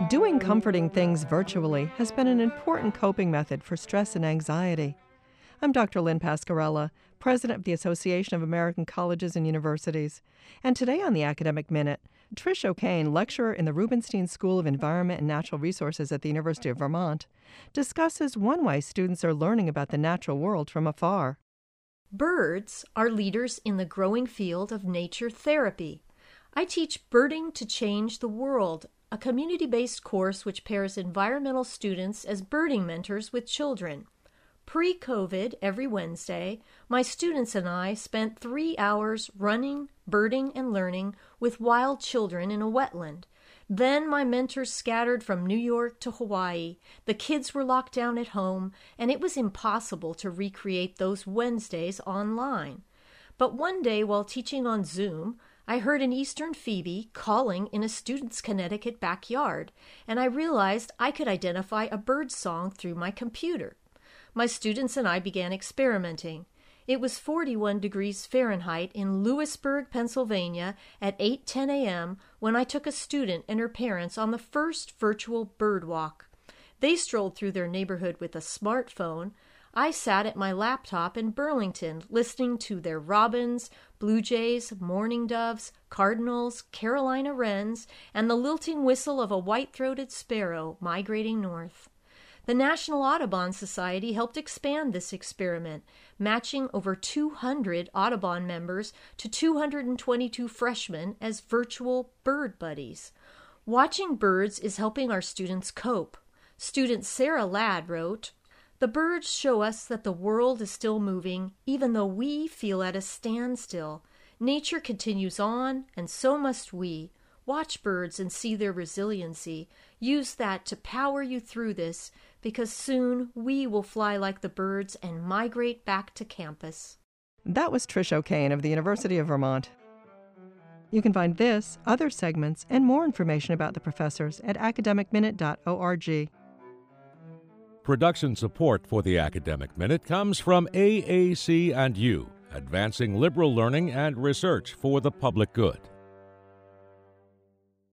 Doing comforting things virtually has been an important coping method for stress and anxiety. I'm Dr. Lynn Pascarella, president of the Association of American Colleges and Universities. And today on the Academic Minute, Trish O'Kane, lecturer in the Rubenstein School of Environment and Natural Resources at the University of Vermont, discusses one way students are learning about the natural world from afar. Birds are leaders in the growing field of nature therapy. I teach Birding to Change the World, a community-based course which pairs environmental students as birding mentors with children. Pre-COVID, every Wednesday, my students and I spent 3 hours running, birding, and learning with wild children in a wetland. Then my mentors scattered from New York to Hawaii. The kids were locked down at home, and it was impossible to recreate those Wednesdays online. But one day, while teaching on Zoom, I heard an eastern phoebe calling in a student's Connecticut backyard, and I realized I could identify a bird song through my computer. My students and I began experimenting. It was 41 degrees Fahrenheit in Lewisburg, Pennsylvania at 8:10 a.m. when I took a student and her parents on the first virtual bird walk. They strolled through their neighborhood with a smartphone. I sat at my laptop in Burlington listening to their robins, blue jays, mourning doves, cardinals, Carolina wrens, and the lilting whistle of a white-throated sparrow migrating north. The National Audubon Society helped expand this experiment, matching over 200 Audubon members to 222 freshmen as virtual bird buddies. Watching birds is helping our students cope. Student Sarah Ladd wrote, "The birds show us that the world is still moving, even though we feel at a standstill. Nature continues on, and so must we. Watch birds and see their resiliency. Use that to power you through this, because soon we will fly like the birds and migrate back to campus." That was Trish O'Kane of the University of Vermont. You can find this, other segments, and more information about the professors at academicminute.org. Production support for the Academic Minute comes from AAC&U, advancing liberal learning and research for the public good.